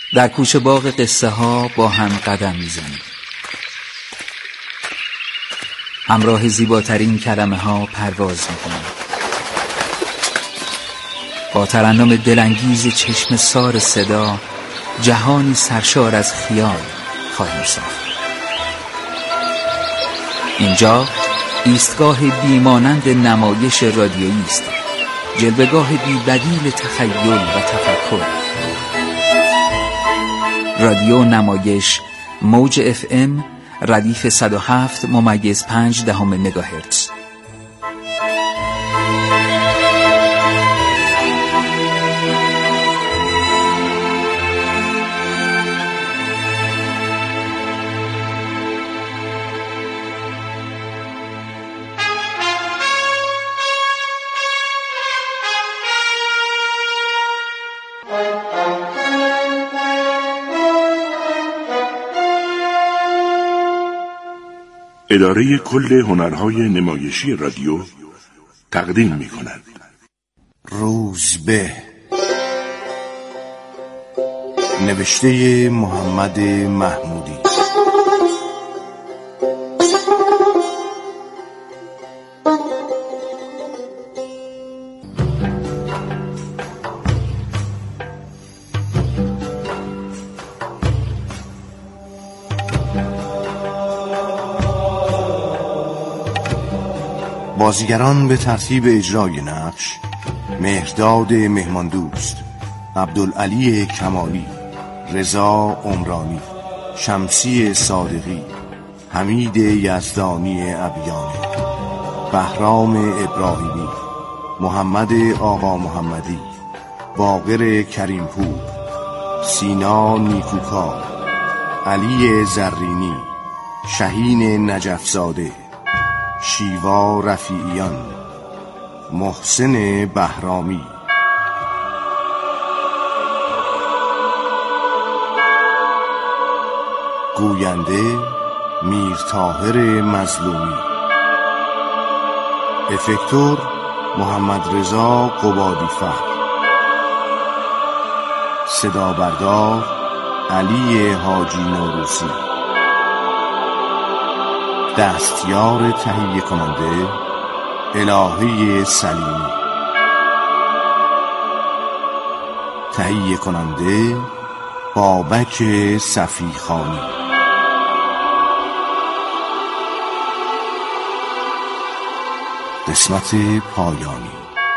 در کوچه باغ قصه ها با هم قدم میزنیم. همراه زیباترین کلمه ها پرواز میکنیم. با ترنم دلانگیز چشم سار صدا جهانی سرشار از خیال خواهیم ساخت. اینجا ایستگاه بیمانند نمایش رادیویی است، جلوه‌گاه بی‌بدیل تخیل و تفکر. رادیو نمایش موج FM ردیف 107.5 مگاهرتز. اداره کل هنرهای نمایشی رادیو تقدیم می‌کند. روزبه، نوشته محمد محمودی. بازیگران به ترتیب اجرای نقش: مهرداد مهماندوست، عبدالعلی کمالی، رضا عمرانی، شمسی صادقی، حمید یزدانی ابیانی، بهرام ابراهیمی، محمد آقا محمدی، باقر کریمپور، سینا نیکوکار، علی زرینی، شهین نجفزاده، شیوا رفیعیان، محسن بهرامی. گوینده میرطاهر مظلومی. افکتور محمد رضا قبادی فر. صدا بردار علی حاجی نوروسی. دستیار تهیه کننده الهی سلیمی. تهیه کننده بابک صفیخانی. قسمت پایانی.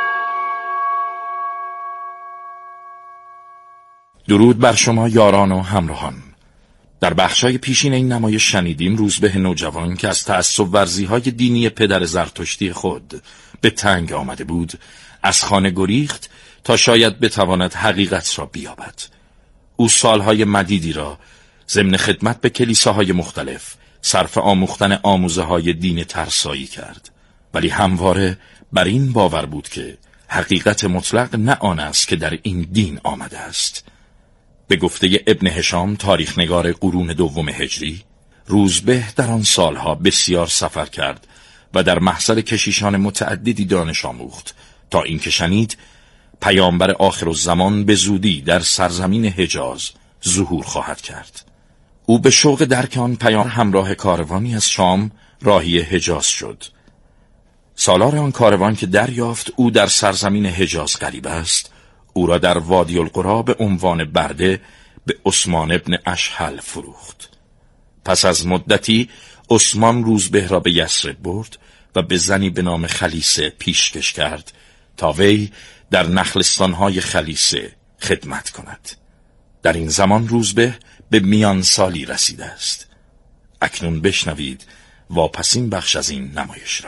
درود بر شما یاران و همراهان. در بخشای پیشین این نمایش شنیدیم روزبه نوجوان که از تعصب ورزی‌های دینی پدر زرتشتی خود به تنگ آمده بود، از خانه گریخت تا شاید بتواند حقیقت را بیابد. او سالهای مدیدی را ضمن خدمت به کلیساهای مختلف صرف آموختن آموزه‌های دین ترسایی کرد، ولی همواره بر این باور بود که حقیقت مطلق نه آن است که در این دین آمده است. به گفته ابن هشام تاریخنگار قرون دوم هجری، روزبه در آن سالها بسیار سفر کرد و در محضر کشیشان متعددی دانش آموخت تا اینکه شنید پیامبر آخرالزمان به زودی در سرزمین حجاز ظهور خواهد کرد. او به شوق درک آن پیام همراه کاروانی از شام راهی حجاز شد. سالار آن کاروان که دریافت او در سرزمین حجاز غریب است، او را در وادی القری به عنوان برده به عثمان ابن اشهل فروخت. پس از مدتی عثمان روزبه را به یثرب برد و به زنی به نام خلیسه پیشکش کرد تا وی در نخلستانهای خلیسه خدمت کند. در این زمان روزبه به میان سالی رسیده است. اکنون بشنوید واپسین بخش از این نمایش را.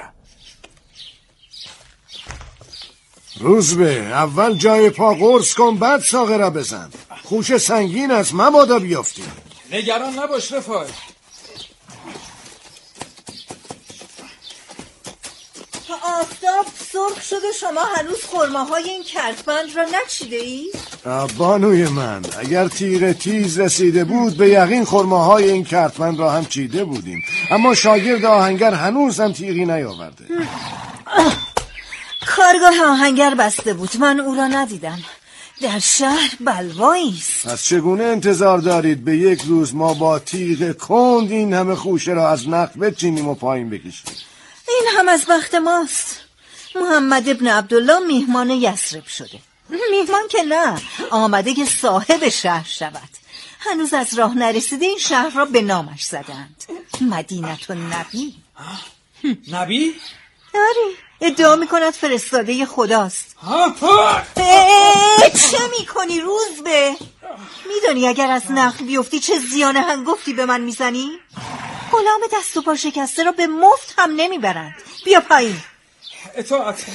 روزبه، اول جای پا قرص کن، بعد ساقه را بزن. خوش سنگین است، مبادا بیافتی. نگران نباش رفاق. تا آفتاب سرخ شده شما هنوز خرماهای این کردبند را نچیده ای؟ بانوی من، اگر تیغ تیز رسیده بود به یقین خرماهای این کردبند را هم چیده بودیم، اما شاگرد آهنگر هنوز هم تیغی نیاورده. کارگاه آهنگر بسته بود، من او را ندیدم. در شهر بلوایی است. از چگونه انتظار دارید به یک روز ما با تیغ کند این همه خوشه را از نخل بچینیم و پایین بکشیم؟ این هم از بخت ماست. محمد ابن عبدالله میهمان یثرب شده. میهمان که نه، آمده که صاحب شهر شود. هنوز از راه نرسیده این شهر را به نامش زدند. مدینه النبی. نبی؟ آری، ادعا میکند فرستاده خداست. چه میکنی روزبه؟ میدانی اگر از نخل بیفتی چه زیان هنگفتی به من میزنی؟ غلام دست و پا شکسته را به مفت هم نمیبرند. بیا پایین. اطاعت.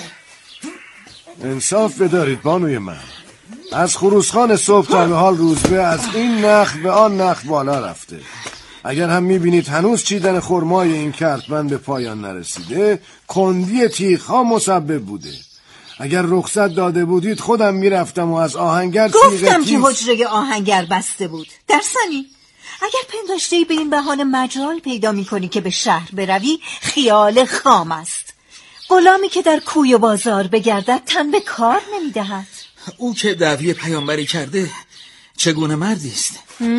انصاف بدارید بانوی من. از خروسخان صبح تا به حال روزبه از این نخل به آن نخل بالا رفته. اگر هم میبینید هنوز چیدن خرمای این کارتمند به پایان نرسیده، کندی تیغ‌ها مسبب بوده. اگر رخصت داده بودید خودم میرفتم و از آهنگر گفتم که حجره آهنگر بسته بود. در ثانی اگر پنداشته‌ای به این بهانه مجال پیدا میکنی که به شهر بروی، خیال خام است. غلامی که در کوی و بازار بگردد تن به کار نمیدهد. او که دعوی پیامبری کرده چگونه مردی است؟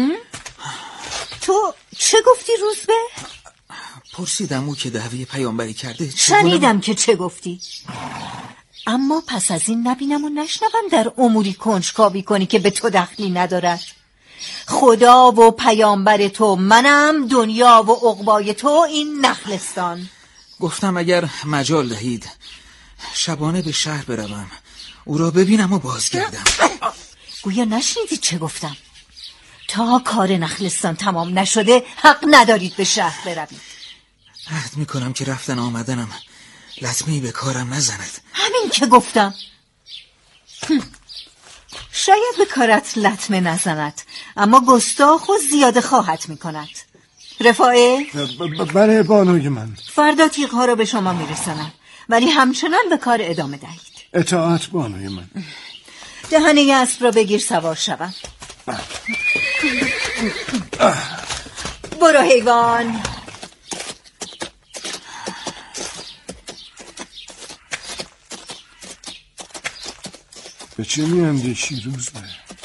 تو چه گفتی روزبه؟ پرسیدم او که دعوی پیامبری کرده شنیدم که چه گفتی، اما پس از این نبینم و نشنوم در اموری کنجکاوی کنی که به تو دخلی ندارد. خدا و پیامبر تو منم، دنیا و عقبای تو این نخلستان. گفتم اگر مجال دهید شبانه به شهر بروم، او را ببینم و بازگردم. گویا نشنیدی چه گفتم؟ تا کار نخلستان تمام نشده حق ندارید به شهر بروید. عهد میکنم که رفتن آمدنم لطمه‌ای به کارم نزند. همین که گفتم. شاید به کارت لطمه نزند، اما گستاخ و زیاده خواهد میکند. رفاعه؟ بله بانوی من. فردا تیغ‌ها را به شما میرسانم، ولی همچنان به کار ادامه دهید. اطاعت بانوی من. دهنه اسب را بگیر سوار شوم. برو حیوان. به چه میاندیشی روزبه؟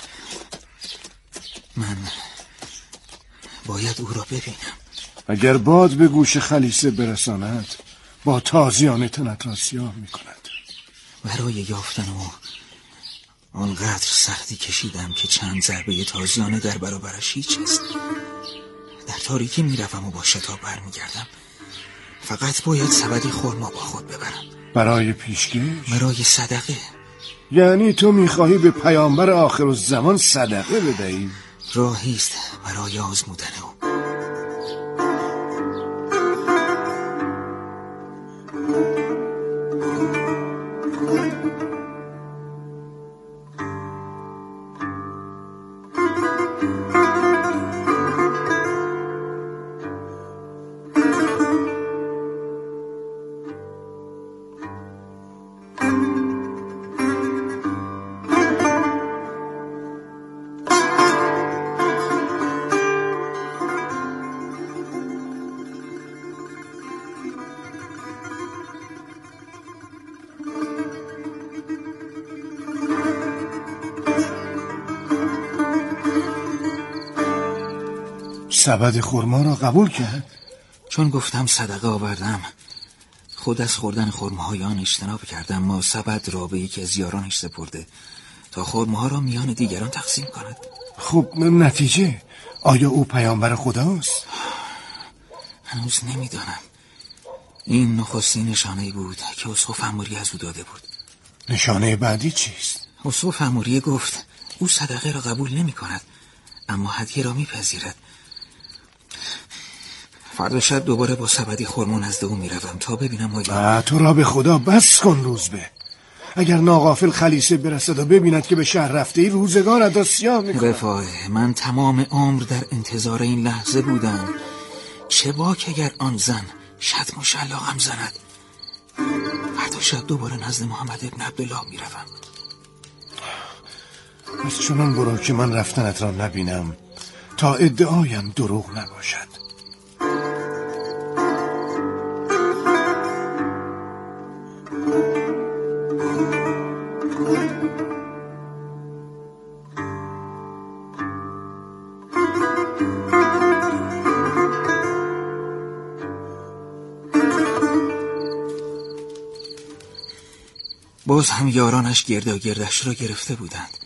من باید او را ببینم. اگر باد به گوش خلیسه برساند با تازیانه تنت را سیاه میکند. برای یافتن او آنقدر سختی کشیدم که چند ضربه تازیانه در برابرش هیچ است. در تاریکی میروم و با شتاب برمیگردم. فقط باید سبدی خرما با خود ببرم. برای پیشکش؟ برای صدقه. یعنی تو میخواهی به پیامبر آخرالزمان صدقه بدهی؟ راهی است برای آزمودن او. سبد خرما را قبول کرد؟ چون گفتم صدقه آوردم، خود از خوردن خرماهای آن اجتناب کردم. ما سبد را به یکی از یارانش سپرده تا خرماها را میان دیگران تقسیم کند. خب نتیجه؟ آیا او پیامبر خداست؟ هنوز نمیدانم. این نخستین نشانه‌ای بود که اسقف اموری از او داده بود. نشانه بعدی چیست؟ اسقف اموری گفت او صدقه را قبول نمی کند، اما هدیه را میپذیرد. فردا شب دوباره با سبدی خرما نزد او میروم تا ببینم آیا... تو را به خدا بس کن روزبه. اگر ناغافل خلیسه برسد و ببیند که به شهر رفته ای، روزگارت را سیاه میکند. رفاعه، من تمام عمر در انتظار این لحظه بودم. چه باک اگر آن زن شتم و شلاقم زند. فردا شب دوباره نزد محمد ابن عبدالله میروم. پس چنان برو که من رفتنت را نبینم تا ادعایم دروغ نباشد. باز هم یارانش گردش را گرفته بودند.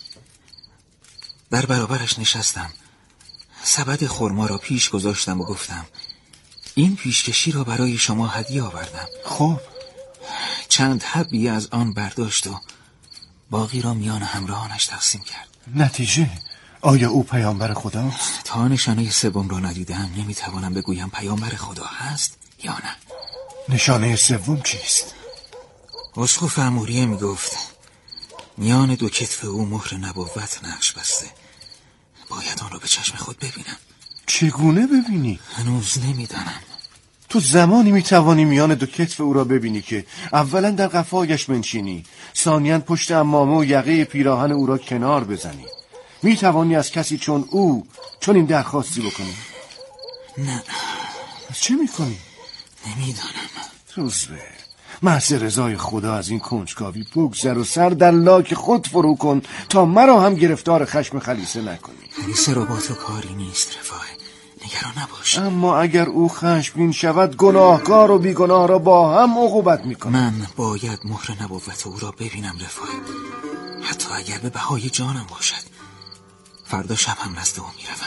در برابرش نشستم، سبد خرما را پیش گذاشتم و گفتم این پیشکشی را برای شما هدیه آوردم. خب چند حبی از آن برداشت و باقی را میان همراهانش تقسیم کرد. نتیجه آیا او پیامبر خداست؟ تا نشانه سوم را ندیدم نمیتوانم بگویم پیامبر خدا هست یا نه. نشانه سوم چیست؟ اسقف اموریه میگفت میان دو کتف او مهر نبوت نقش بسته. باید آن را به چشم خود ببینم. چگونه ببینی؟ هنوز نمیدانم. تو زمانی میتوانی میان دو کتف او را ببینی که اولا در قفایش بنشینی، ثانیاً پشت عمامه و یقه پیراهن او را کنار بزنی. میتوانی از کسی چون او چون این درخواستی بکنی؟ نه. پس چه میکنی؟ نمیدانم. روزبه، محض رضای خدا از این کنجکاوی بگذر و سر در لاک خود فرو کن تا مرا هم گرفتار خشم خلیسه نکنی. خلیسه را با تو کاری نیست رفاه، نگران نباش. اما اگر او خشمگین شود گناهکار و بیگناه را با هم عقوبت میکنه. من باید مهر نبوت او را ببینم رفاه، حتی اگر به بهای جانم باشد. فردا شب هم نزد او میروم.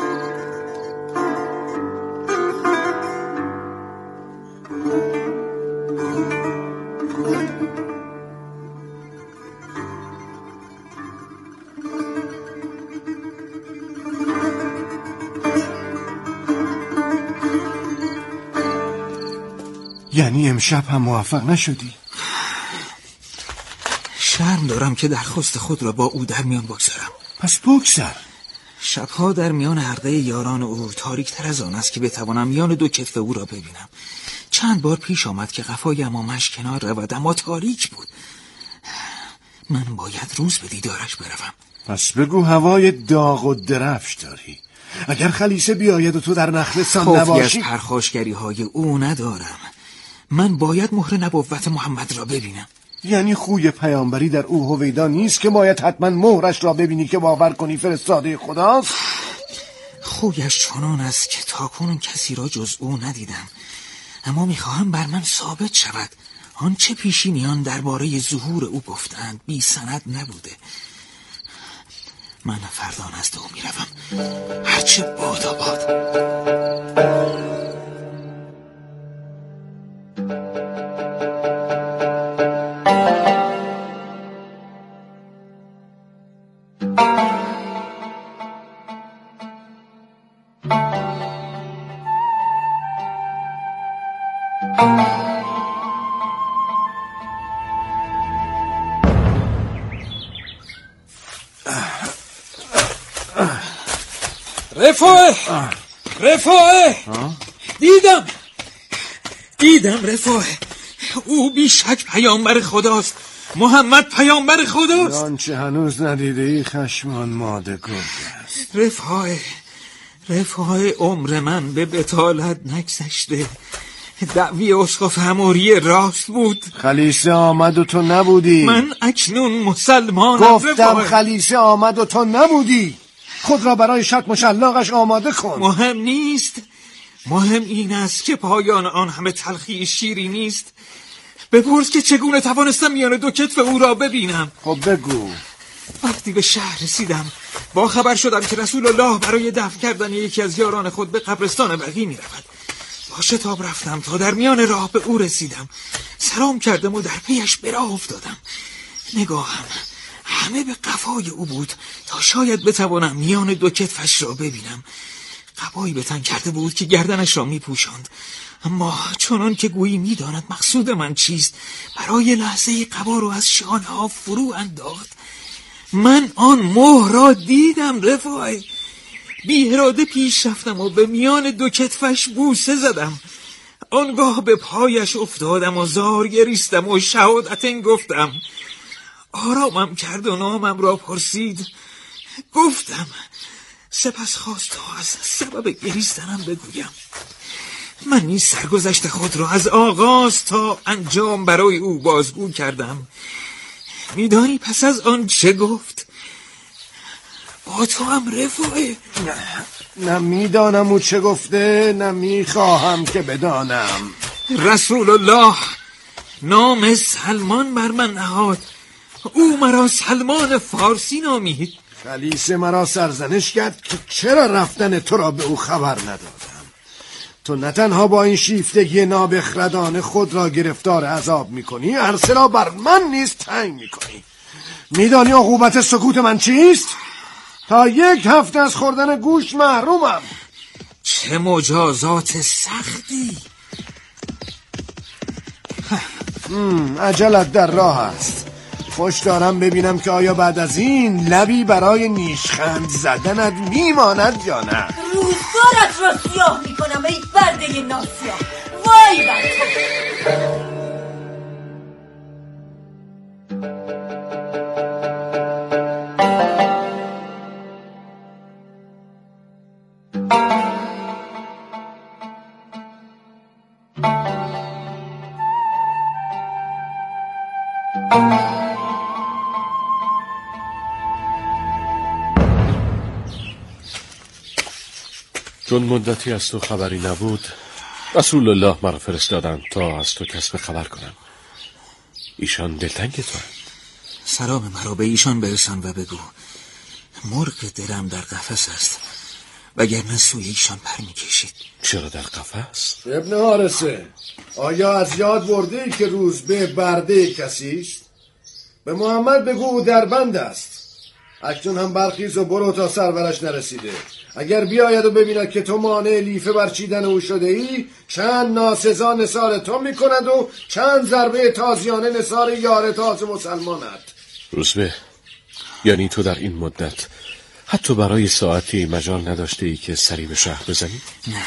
یعنی امشب هم موفق نشدی؟ شرم دارم که درخواست خود را با او در میان بگذارم. پس بگذر. شبها در میان حلقه یاران او تاریک تر از آن است که بتوانم میان دو کتف او را ببینم. چند بار پیش آمد که قفای عمامش کنار رود اما تاریک بود. من باید روز به دیدارش بروم. پس بگو هوای داغ و درفش داری. اگر خلیسه بیاید و تو در نخلستان نباشی. خوفی از پرخاشگری های او ندارم. من باید مهر نبوت محمد را ببینم. یعنی خوی پیامبری در او هویدا نیست که باید حتما مهرش را ببینی که باور کنی فرستاده خداست؟ خویش چنان است که تاکنون کسی را جز او ندیدم، اما میخواهم بر من ثابت شود آنچه پیشینیان درباره ظهور او گفتند بی سند نبوده. من فردا نزد او میروم، هرچه باد. رفاه دیدم رفاه، او بیشک پیامبر خداست. محمد پیامبر خداست. آنچه هنوز ندیده ای خشمان ماده گفته است. رفاه عمر من به بطالت نگذشته. دعوی اسقف اموریه راست بود. خلیسه آمد و تو نبودی. من اکنون مسلمانم. گفتم خلیسه آمد و تو نبودی. خود را برای شتم و شلاقش آماده کن. مهم نیست. مهم این است که پایان آن همه تلخی شیری نیست. بپرس که چگونه توانستم میان دو کتف او را ببینم. خب بگو. وقتی به شهر رسیدم با خبر شدم که رسول الله برای دفن کردن یکی از یاران خود به قبرستان بقیع می رود. با شتاب رفتم تا در میان راه به او رسیدم. سلام کردم و در پیش به راه افتادم. نگاهم همه به قفای او بود تا شاید بتوانم میان دو کتفش را ببینم. قبایی به تن کرده بود که گردنش را می پوشاند، اما چنان که گویی می داند مقصود من چیست برای لحظه قبا رو از شانه ها فرو انداخت. من آن مهر را دیدم رفای. بی اراده پیش رفتم و به میان دو کتفش بوسه زدم. آنگاه به پایش افتادم و زار گریستم و شهادتین گفتم. آرامم کرد و نامم را پرسید. گفتم. سپس خواست تا از سبب گریستنم بگویم. من نیز سرگذشت خود را از آغاز تا انجام برای او بازگو کردم. میدانی پس از آن چه گفت؟ با تو هم رفاه. نه میدانم او چه گفته، نه میخواهم که بدانم. رسول الله نام سلمان بر من نهاد. او مرا سلمان فارسی نامید. خلیسه مرا سرزنش کرد که چرا رفتن تو را به او خبر ندادم. تو نه تنها با این شیفتگی نابخردانه خود را گرفتار عذاب میکنی، عرصه را بر من نیز تنگ میکنی. میدانی عقوبت سکوت من چیست؟ تا 1 هفته از خوردن گوشت محرومم. چه مجازات سختی. عجلت در راه است. خوش دارم ببینم که آیا بعد از این لبی برای نیشخند زدنت میماند یا نه. روزگارت را سیاه میکنم ای برده ناسیاه. وای بر تو. چون مدتی از تو خبری نبود، رسول الله مرا فرستادند تا از تو کسب خبر کنم. ایشان دلتنگ تو هست. سلام مرا به ایشان برسان و بگو مرغ درم در قفس است، وگرنه سوی ایشان پر میکشید. چرا در قفس؟ ابن حارثه، آیا از یاد بردی که روزبه برده کسی است؟ به محمد بگو او در بند است. اکنون هم برخیز و برو تا سرورش نرسیده. اگر بیاید و ببیند که تو مانع لیفه برچیدن او شده ای، چند ناسزا نثار تو میکند و چند ضربه تازیانه نثار یار تاز مسلمانت. روزبه، یعنی تو در این مدت حتی برای ساعتی مجال نداشته ای که سری به شهر بزنی؟ نه.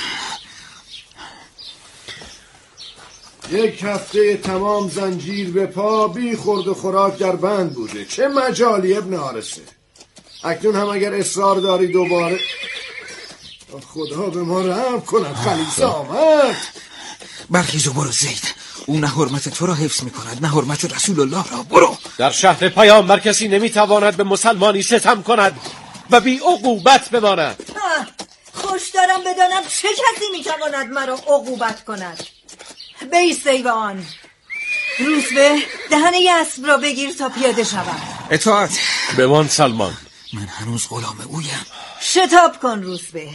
1 هفته تمام زنجیر به پا، بی خورد و خوراک در بند بوده. چه مجالی ابن حارثه. اکنون هم اگر اصرار داری دوباره، خدا به ما رحم کند. خلیصه آمد. برخیز و برو زید. او نه حرمت تو را حفظ میکند نه حرمت رسول الله را. برو. در شهر پیامبر کسی نمیتواند به مسلمانی ستم کند و بی عقوبت بماند. خوش دارم بدانم چه کسی میتواند مرا عقوبت کند. بیست ایوان. روزبه، دهنه اسب را بگیر تا پیاده شود. اطاعت. بمان سلمان. من هنوز غلام اویم. شتاب کن روزبه.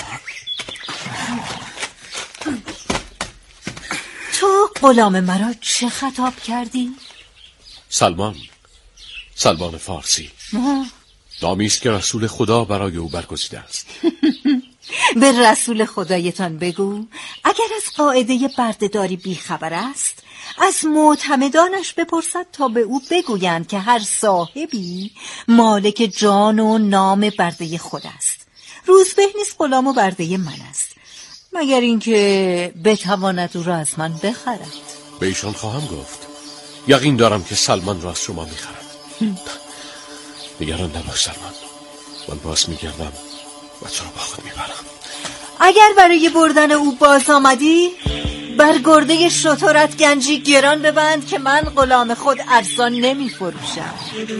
تو غلام مرا چه خطاب کردی؟ سلمان فارسی. نامی است که رسول خدا برای او برگزیده است. به رسول خدایتان بگو اگر از قاعده بردهداری بیخبر است، از معتمدانش بپرسد تا به او بگویند که هر صاحبی مالک جان و نام برده خود است. روزبه نیز غلام و برده من است، مگر اینکه بتواند او را از من بخرد. به ایشان خواهم گفت. یقین دارم که سلمان را از شما میخرد. نگران نباش سلمان، من باز میگردم و تو را با خود میبرم. اگر برای بردن او باز آمدی، بر گرده شترت گنجی گران ببند که من غلام خود ارزان نمی فروشم.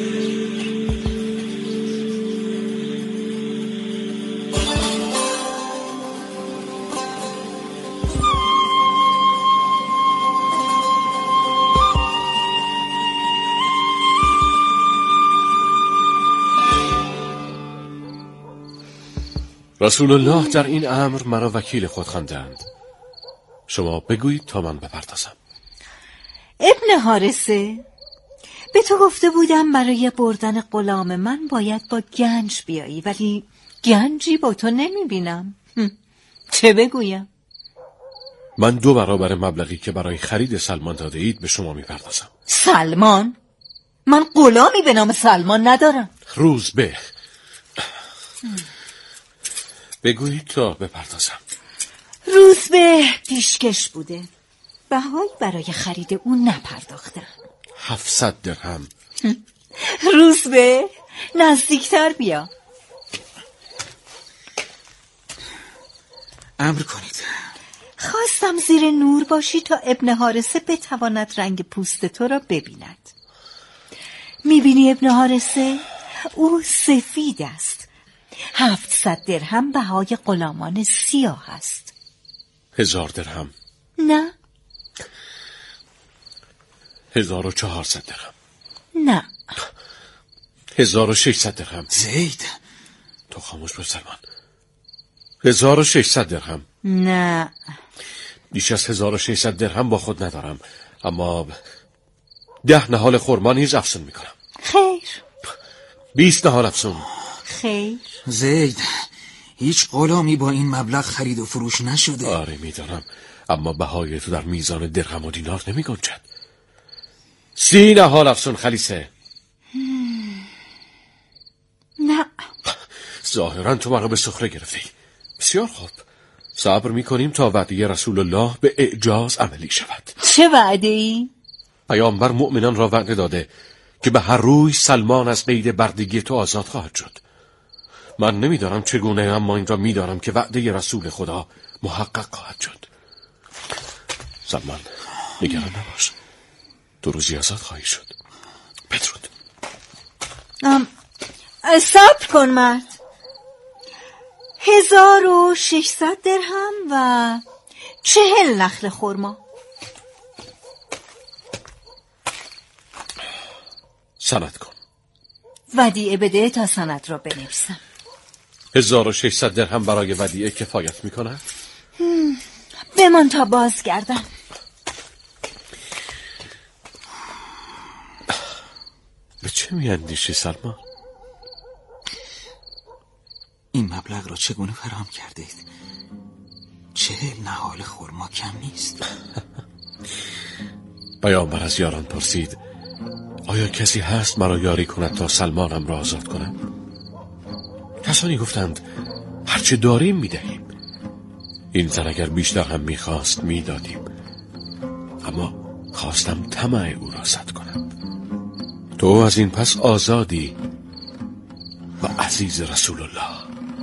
رسول الله در این امر مرا وکیل خود خواندند. شما بگویید تا من بپردازم. ابن حارثه، به تو گفته بودم برای بردن غلام من باید با گنج بیایی، ولی گنجی با تو نمی بینم. چه بگویم؟ من 2 برابر مبلغی که برای خرید سلمان داده اید به شما میپردازم. سلمان؟ من غلامی به نام سلمان ندارم. روزبه، بگویید تا بپردازم. روزبه پیشکش بوده، بهایی برای خرید او نپرداختم. 700 درهم. روزبه، نزدیکتر بیا. امر کنید. خواستم زیر نور باشی تا ابن حارثه بتواند رنگ پوست تو را ببیند. میبینی ابن حارثه؟ او سفید است. 700 درهم بهای غلامان سیاه است. 1000 درهم. نه، 1400 درهم. نه. 1600 درهم. زید تو خاموش باش سلمان. 1600 درهم. نه. بیش از 1600 درهم با خود ندارم، اما 10 نهال خرما نیز افزون میکنم. خیر. 20 نهال افزون. خیر. زید هیچ غلامی با این مبلغ خرید و فروش نشده. آره میدانم، اما بهای تو در میزان درهم و دینار نمی گنجد. 30 نهال افزون خلیسه. نه. ظاهرا تو مرا به سخره گرفتی. بسیار خوب، صبر میکنیم تا وعده رسول الله به اعجاز عملی شود. چه وعده ای؟ پیامبر مؤمنان را وعده داده که به هر روی سلمان از قید بردگی تو آزاد خواهد شد. من نمیدانم چگونه، اما این را میدانم که وعده رسول خدا محقق خواهد شد. سلمان نگران نباش، تو روزی آزاد خواهی شد. بدرود. صبر کن مرد. 1600 درهم و 40 نخل خرما. سند کن. ودیعه بده تا سند را بنویسم. 1600 درهم برای ودیعه کفایت میکند؟ بمان تا بازگردم. به چه میاندیشی سلمان؟ این مبلغ را چگونه فراهم کردید؟ 40 نهال خرما کم نیست. پیامبر از یاران پرسید آیا کسی هست مرا یاری کند تا سلمانم را آزاد کنم؟ کسانی گفتند هرچه داریم میدهیم. این زن اگر بیشتر هم میخواست میدادیم، اما خواستم طمع او را سد کنم. تو از این پس آزادی و عزیز رسول الله.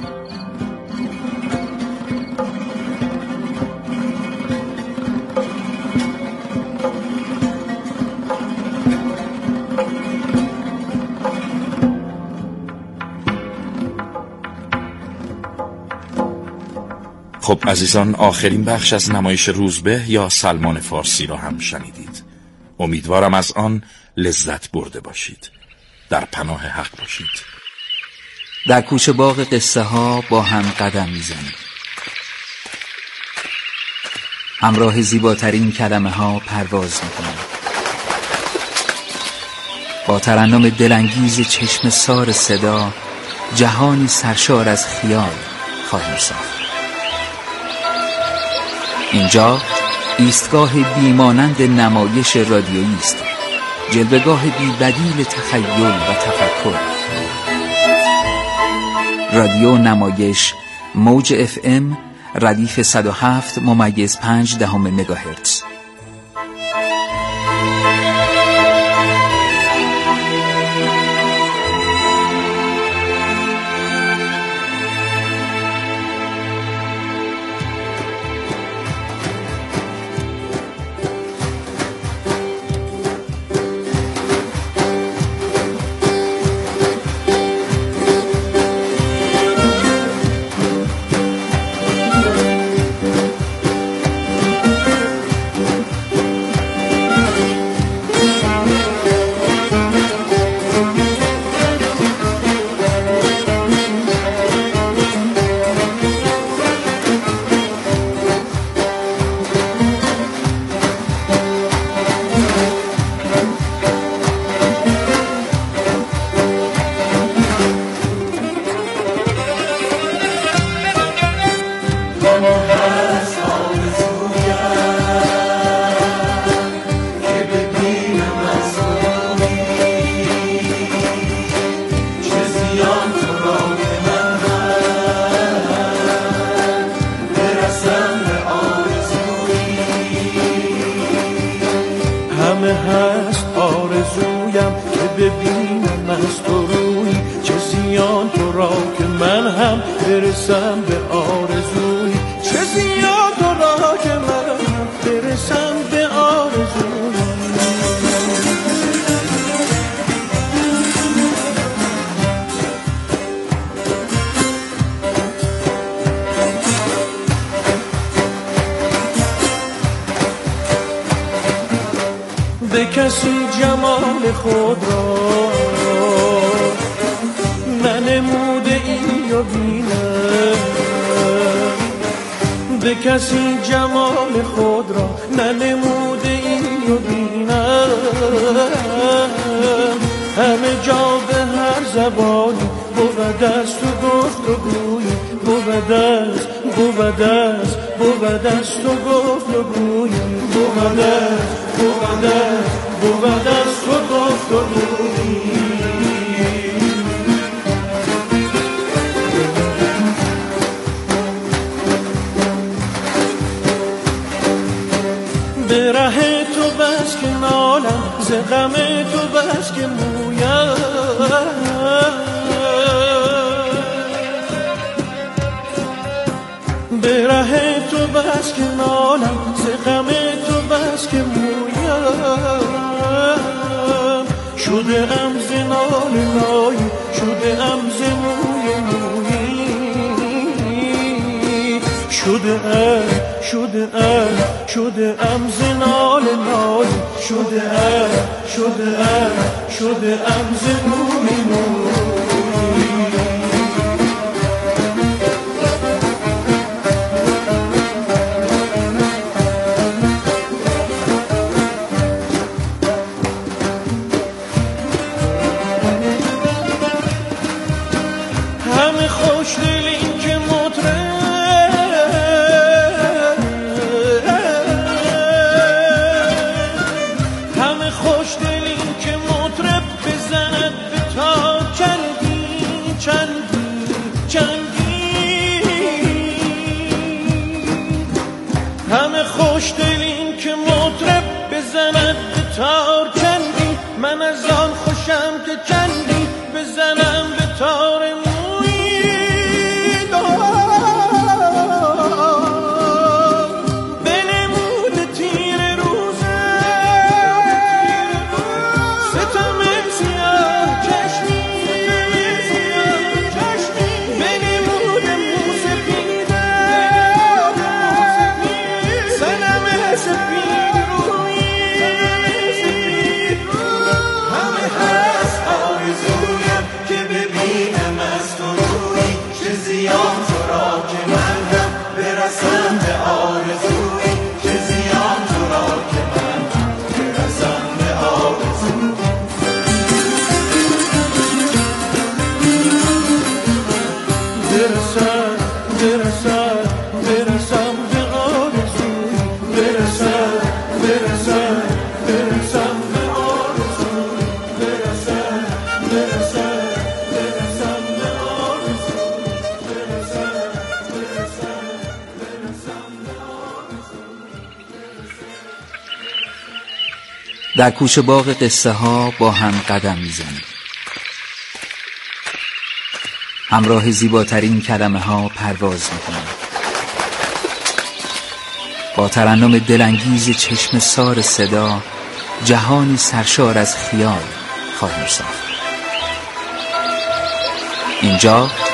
خب عزیزان، آخرین بخش از نمایش روزبه یا سلمان فارسی را هم شنیدید. امیدوارم از آن لذت برده باشید. در پناه حق باشید. در کوچه باغ قصه ها با هم قدم میزنیم. همراه زیباترین کلمه ها پرواز میکنیم. با ترنم دلانگیز چشم سار صدا جهانی سرشار از خیال خواهیم ساخت. اینجا ایستگاه بیمانند نمایش رادیویی است، جلوه‌گاه بی‌بدیل تخیل و تفکر. رادیو نمایش موج FM ردیف 107.5 مگاهرتز. برسم به آرزوی، چه زیاد راه که من برسم به آرزوی. به کسی جمال خود را ننموده ای و بینه، به کسی جمال خود را ننموده ای و بینه. همه جا به هر زبانی بود است و گفت و گویی، بود است و گفت و گویی، بود است و گفت و گویی. به ره تو بس که نالم، ز غم تو بس که مویم. به ره تو بس که نالم، ز غم تو بس که مویم. شده ام ز نال نایی، شده ام ز موی مویی. شده ام ز نال نایی، شده ام ز موی مویی. همه خوش دلیم که مطرب بزند به تا چندی. همه خوش دلیم که مطرب بزند به تار چندی. من از آن خوشم که چندی بزنم به تار مویی. بنمود تیر روزه ستم سیاه چشمی. بنمود موسیقیده سنم سپید روی. همه هست آرزویم که ببینم از تو روی. چه زیان تو را که من هم برسم به آرزوی. چه زیان تو را که من هم برسم به آرزوی. برسم به آرزوی. برسم به آرزوی. در کوچه باغ قصه ها با هم قدم میزنیم. همراه زیباترین کلمه ها پرواز میکنیم. با ترنم دلانگیز چشم سار صدا جهانی سرشار از خیال خواهیم ساخت. اینجا